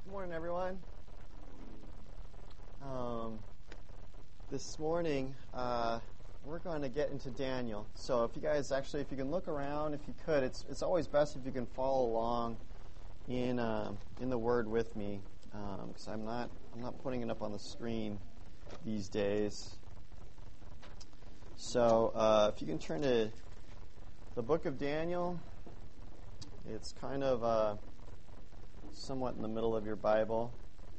Morning, everyone. This morning, we're going to get into Daniel. So if you guys actually, if you can look around, if you could, it's always best if you can follow along in the Word with me, because I'm not putting it up on the screen these days. So if you can turn to the book of Daniel, it's kind of somewhat in the middle of your Bible.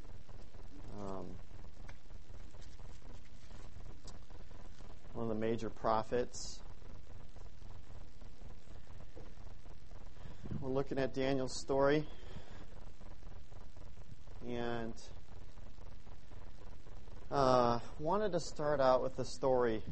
One of the major prophets. We're looking at Daniel's story, and wanted to start out with the story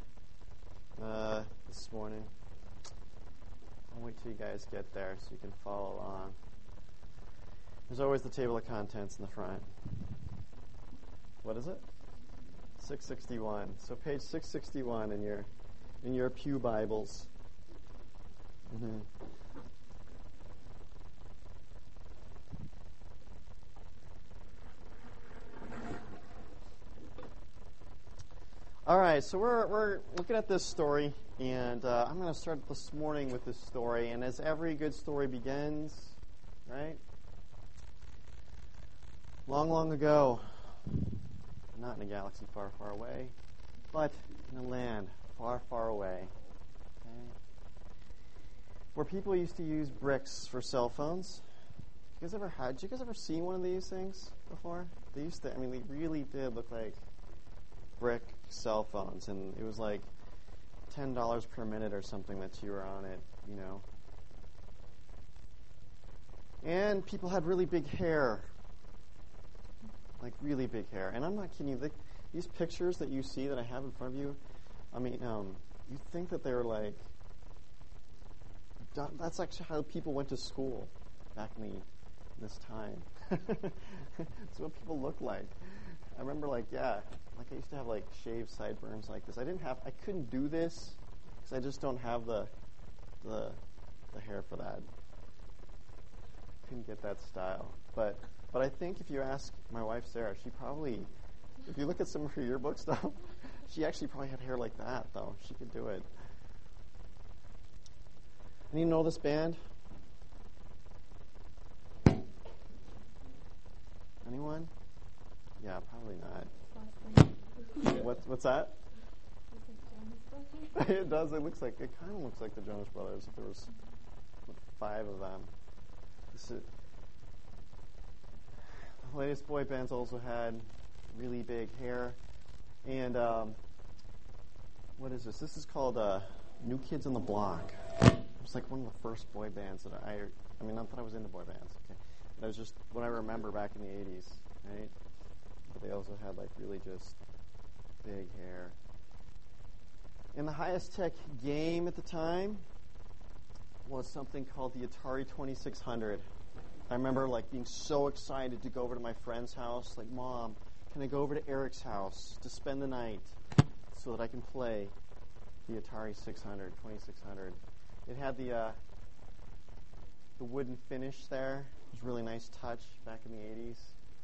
this morning. I'll wait till you guys get there so you can follow along. There's always the table of contents in the front. What is it? 661. So page 661 in your pew Bibles. Mm-hmm. All right, so we're looking at this story, and I'm going to start this morning with this story. And as every good story begins, right? Long, long ago, not in a galaxy far, far away, but in a land far, far away, okay, where people used to use bricks for cell phones. Did you guys ever see one of these things before? They really did look like brick cell phones, and it was like $10 per minute or something that you were on it, you know. And people had really big hair. Like really big hair. And I'm not kidding you. These pictures that you see that I have in front of you, you think that they were like, that's actually how people went to school back in this time. That's what people looked like. I remember I used to have like shaved sideburns like this. I couldn't do this because I just don't have the hair for that. Couldn't get that style. But I think if you ask my wife, Sarah, she probably, if you look at some of her yearbook stuff, she actually probably had hair like that, though. She could do it. And you know this band? Anyone? Yeah, probably not. What's that? It does. It kind of looks like the Jonas Brothers. If there was 5 of them. The latest boy bands also had really big hair. And what is this? This is called New Kids on the Block. It was like one of the first boy bands that not that I was into boy bands, okay? But it was just what I remember back in the 80s, right? But they also had like really just big hair. And the highest tech game at the time was something called the Atari 2600. I remember being so excited to go over to my friend's house. Like, Mom, can I go over to Eric's house to spend the night so that I can play the Atari 2600. It had the wooden finish there. It was a really nice touch back in the 80s.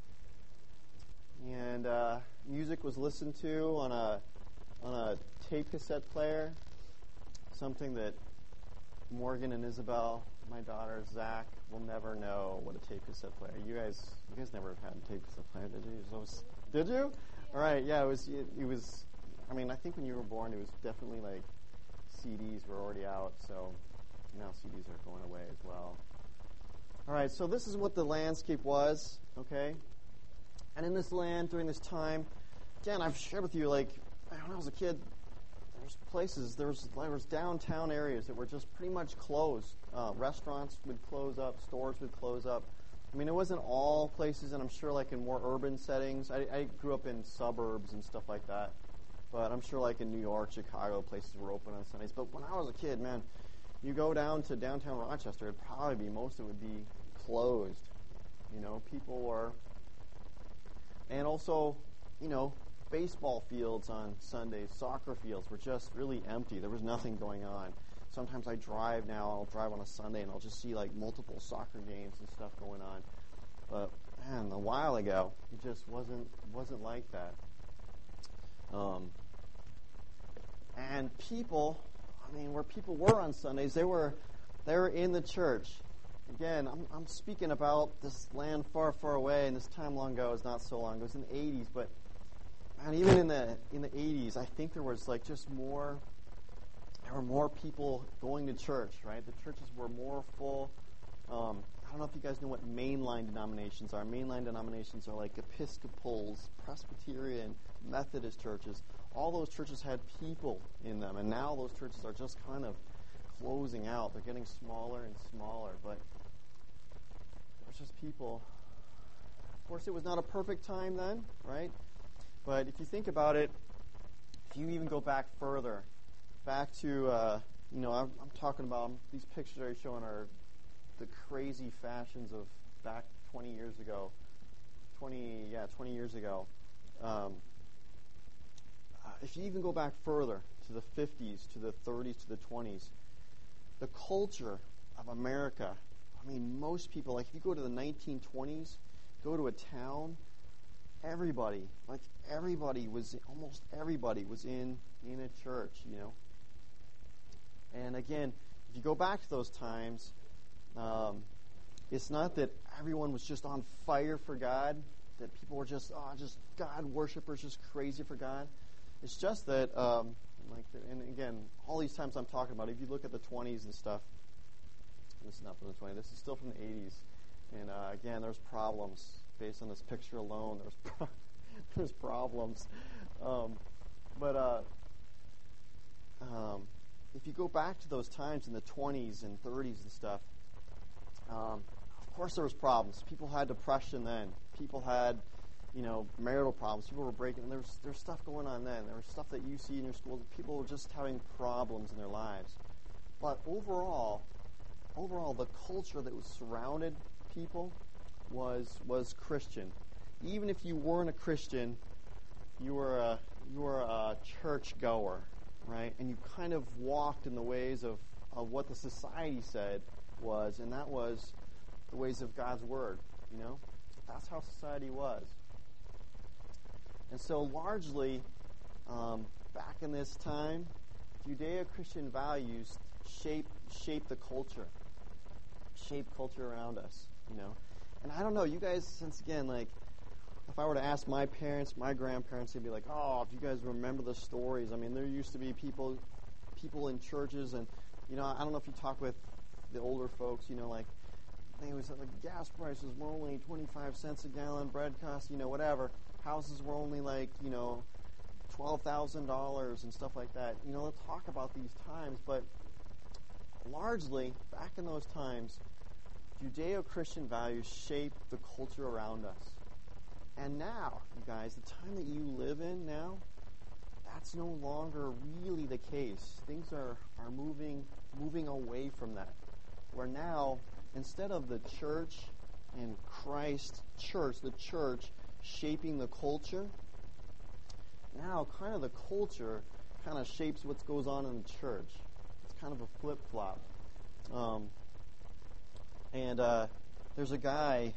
And music was listened to on a tape cassette player, something that Morgan and Isabel, my daughter Zach, will never know what a tape cassette player. You guys never had a tape cassette player, did you? Did you? All right, yeah. It was. I think when you were born, it was definitely like CDs were already out, so now CDs are going away as well. All right, so this is what the landscape was, okay? And in this land during this time, again, I've shared with you when I was a kid. There was downtown areas that were just pretty much closed. Restaurants would close up, stores would close up. It wasn't all places, and I'm sure in more urban settings. I grew up in suburbs and stuff like that, but I'm sure in New York, Chicago, places were open on Sundays. But when I was a kid, man, you go down to downtown Rochester, most of it would be closed. People were, and also, baseball fields on Sundays, soccer fields were just really empty. There was nothing going on. Sometimes I'll drive on a Sunday and I'll just see multiple soccer games and stuff going on. But man, a while ago, it just wasn't like that. And people, where people were on Sundays, they were in the church. Again, I'm speaking about this land far, far away, and this time long ago is not so long ago. It was in the 80s, but man, even in the 80s, I think there was like just more. There were more people going to church, right? The churches were more full. I don't know if you guys know what mainline denominations are. Mainline denominations are like Episcopals, Presbyterian, Methodist churches. All those churches had people in them, and now those churches are just kind of closing out. They're getting smaller and smaller, but there's just people. Of course, it was not a perfect time then, right? But if you think about it, if you even go back further, back to, I'm talking about these pictures are showing are the crazy fashions of back 20 years ago. 20 years ago. If you even go back further to the 50s, to the 30s, to the 20s, the culture of America, most people, like if you go to the 1920s, go to a town, almost everybody was in a church, And again, if you go back to those times, it's not that everyone was just on fire for God, that people were just God worshipers, just crazy for God. It's just that, and again, all these times I'm talking about, if you look at the 20s and stuff, this is not from the 20s, this is still from the 80s, and again, there's problems based on this picture alone. There's problems, if you go back to those times in the 20s and 30s and stuff, of course there was problems. People had depression then. People had, marital problems. People were breaking. There's stuff going on then. There was stuff that you see in your schools. People were just having problems in their lives. But overall, the culture that was surrounded people was Christian. Even if you weren't a Christian, you were a church goer, right? And you kind of walked in the ways of what the society said was, and that was the ways of God's Word, That's how society was. And so largely, back in this time, Judeo-Christian values shape the culture, shape culture around us, And I don't know, you guys, since again, if I were to ask my parents, my grandparents, they'd be like, oh, if you guys remember the stories. There used to be people in churches, and, I don't know if you talk with the older folks, they was gas prices were only 25 cents a gallon, bread costs, whatever. Houses were only $12,000 and stuff like that. Let's talk about these times, but largely, back in those times, Judeo-Christian values shaped the culture around us. And now, you guys, the time that you live in now, that's no longer really the case. Things are moving away from that. Where now, instead of the church and Christ church, the church shaping the culture, now kind of the culture kind of shapes what goes on in the church. It's kind of a flip-flop. There's a guy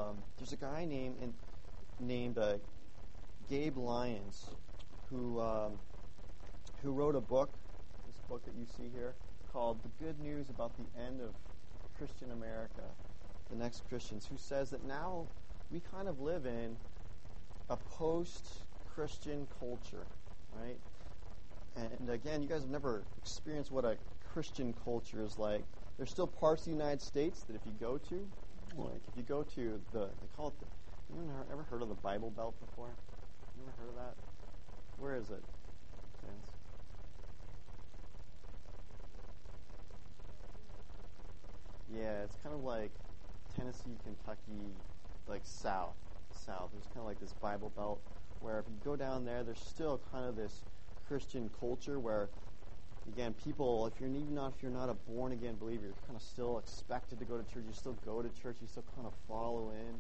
named Gabe Lyons who wrote a book, this book that you see here, called The Good News About the End of Christian America, The Next Christians, who says that now we kind of live in a post-Christian culture, right? And again, you guys have never experienced what a Christian culture is like. There's still parts of the United States that if you go to they call it you ever heard of the Bible Belt before? You ever heard of that? Where is it? Yeah, it's kind of like Tennessee, Kentucky, south. There's kind of like this Bible Belt where if you go down there, there's still kind of this Christian culture where, again, people, if you're not a born-again believer, you're kind of still expected to go to church. You still go to church. You still kind of follow in.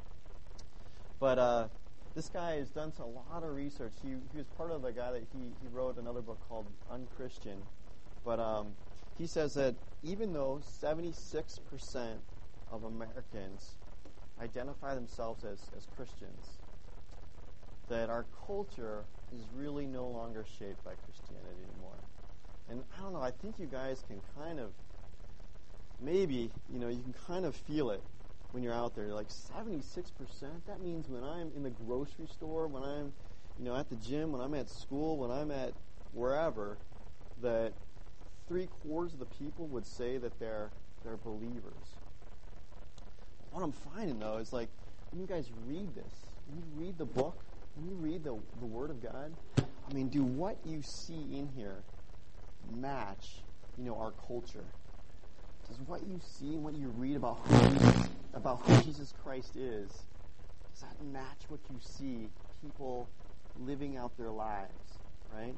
But this guy has done a lot of research. He was part of the guy that he wrote another book called Unchristian. But he says that even though 76% of Americans identify themselves as Christians, that our culture is really no longer shaped by Christianity anymore. And I don't know, I think you guys can kind of, maybe, you can kind of feel it when you're out there. You're like, 76%? That means when I'm in the grocery store, when I'm, at the gym, when I'm at school, when I'm at wherever, that 3/4 of the people would say that they're believers. What I'm finding, though, is like, when you guys read this, when you read the book, when you read the Word of God, I mean, do what you see in here match, our culture? Does what you see and what you read about who Jesus Christ is, does that match what you see people living out their lives, right?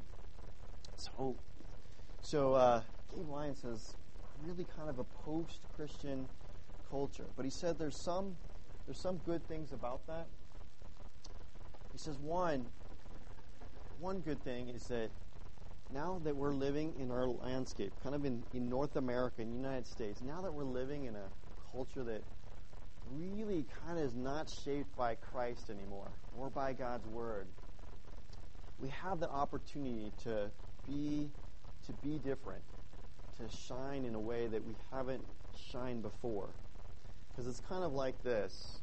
So Gabe Lyon says really kind of a post-Christian culture, but he said there's some good things about that. He says one good thing is that now that we're living in our landscape, kind of in North America, in the United States, now that we're living in a culture that really kind of is not shaped by Christ anymore or by God's Word, we have the opportunity to be different, to shine in a way that we haven't shined before. Because it's kind of like this.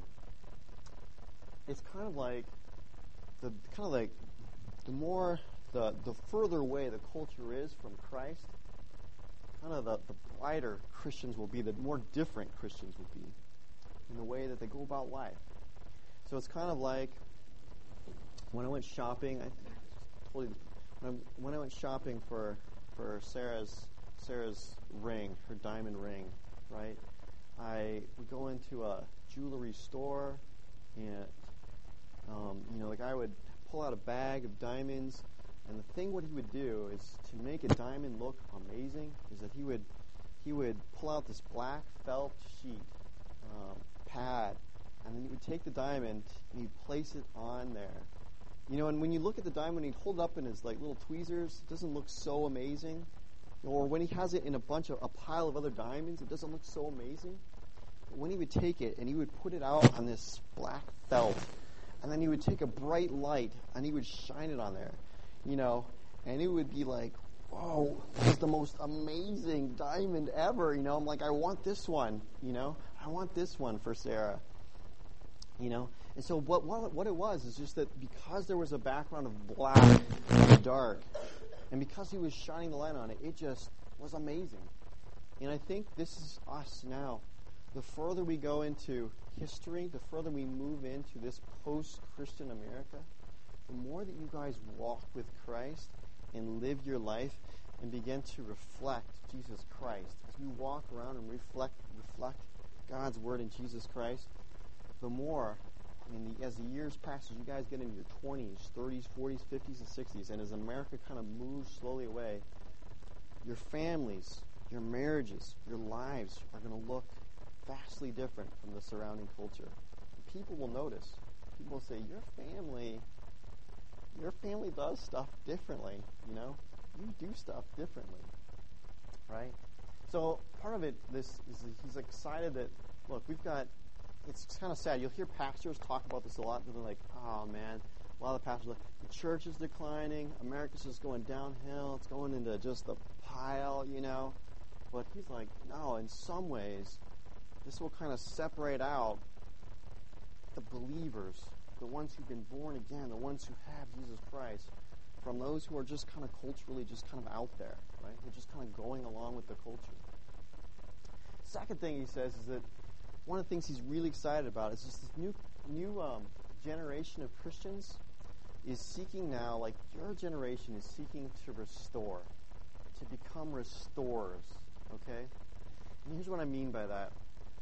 It's kind of like the further away the culture is from Christ, kind of the brighter Christians will be, the more different Christians will be in the way that they go about life. So it's kind of like when I went shopping. I told you when I went shopping for Sarah's ring, her diamond ring, right? I would go into a jewelry store, and the guy would pull out a bag of diamonds, and the thing what he would do is to make a diamond look amazing is that he would pull out this black felt sheet pad, and then he would take the diamond and he'd place it on there. And when you look at the diamond, he'd hold it up in his like little tweezers. It doesn't look so amazing. Or when he has it in a pile of other diamonds, it doesn't look so amazing. But when he would take it and he would put it out on this black felt, and then he would take a bright light and he would shine it on there, and it would be like, whoa, this is the most amazing diamond ever, I'm like, I want this one, I want this one for Sarah, And so what it was is just that because there was a background of black and dark, and because he was shining the light on it, it just was amazing. And I think this is us now. The further we go into history, the further we move into this post-Christian America, the more that you guys walk with Christ and live your life and begin to reflect Jesus Christ. As we walk around and reflect God's Word in Jesus Christ, the more, as the years pass, as you guys get into your 20s, 30s, 40s, 50s, and 60s, and as America kind of moves slowly away, your families, your marriages, your lives are going to look vastly different from the surrounding culture. People will notice. People will say, your family does stuff differently, You do stuff differently, right? So part of it, he's excited that, look, it's kind of sad. You'll hear pastors talk about this a lot. They're like, oh, man, a lot of the pastors are like, the church is declining. America's just going downhill. It's going into just the pile, But he's like, no, in some ways, this will kind of separate out the believers, the ones who've been born again, the ones who have Jesus Christ, from those who are just kind of culturally just kind of out there, right? They're just kind of going along with the culture. Second thing he says is that one of the things he's really excited about is just this new generation of Christians is seeking now, like your generation is seeking to restore, to become restorers, okay? And here's what I mean by that.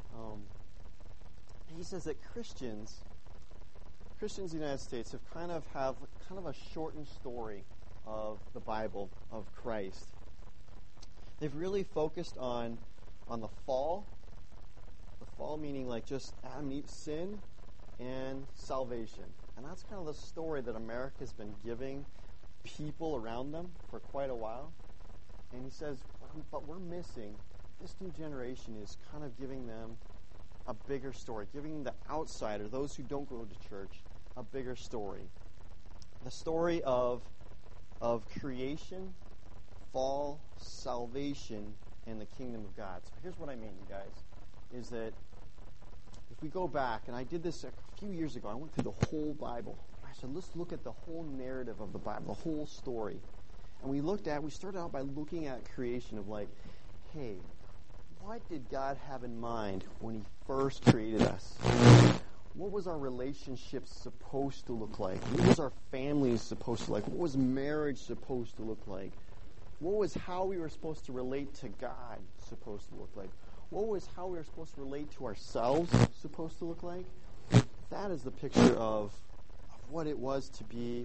He says that Christians in the United States have kind of a shortened story of the Bible, of Christ. They've really focused on the fall. The fall meaning like just Adam and Eve, sin and salvation. And that's kind of the story that America's been giving people around them for quite a while. And he says, but we're missing, this new generation is kind of giving them a bigger story, giving the outsider, those who don't go to church, a bigger story. The story of creation, fall, salvation, and the kingdom of God. So here's what I mean, you guys, is that if we go back, and I did this a few years ago, I went through the whole Bible. I said, let's look at the whole narrative of the Bible, the whole story. And we started out by looking at creation of like, hey, what did God have in mind when he first created us? What was our relationship supposed to look like? What was our family supposed to look like? What was marriage supposed to look like? What was how we were supposed to relate to God supposed to look like? What was how we were supposed to relate to ourselves supposed to look like? That is the picture of what it was to be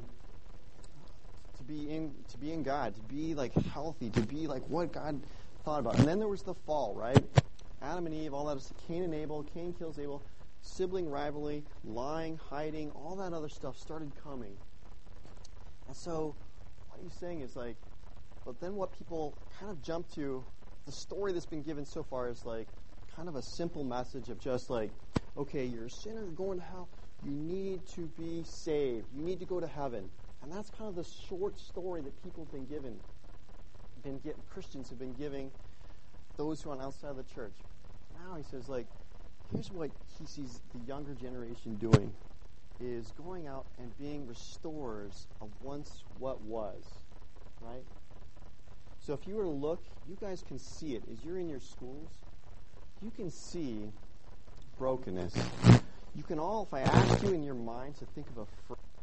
in God, to be like healthy, to be like what God thought about. And then there was the fall, right? Adam and Eve, all that, Cain and Abel, Cain kills Abel, sibling rivalry, lying, hiding, all that other stuff started coming. And so what he's saying is like, but then what people kind of jump to, the story that's been given so far is like kind of a simple message of just like, okay, you're a sinner, you're going to hell, you need to be saved, you need to go to heaven. And that's kind of the short story that people have been given. Christians have been giving those who are on outside of the church. Now he says, like, here's what he sees the younger generation doing, is going out and being restorers of once what was, right? So if you were to look, you guys can see it. As you're in your schools, you can see brokenness. You can all, if I ask you in your mind to think of a